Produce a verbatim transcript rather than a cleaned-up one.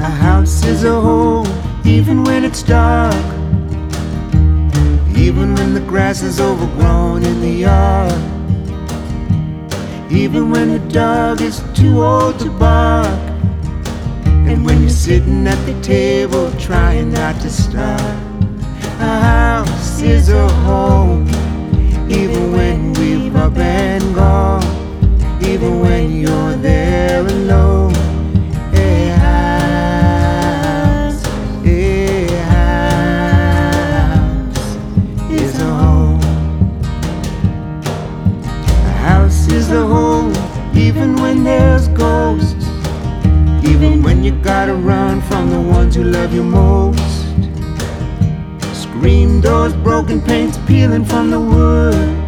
house is a home, even when it's dark, even when the grass is overgrown in the yard, even when the dog is too old to bark, and when you're sitting at the table trying not to starve. A house is a home, even when we've up and gone, even when you're there alone. A house, a house is a home. A house is a home, even when there's ghosts, even when you gotta run from the ones who love you most. Screen doors, broken paints peeling from the wood,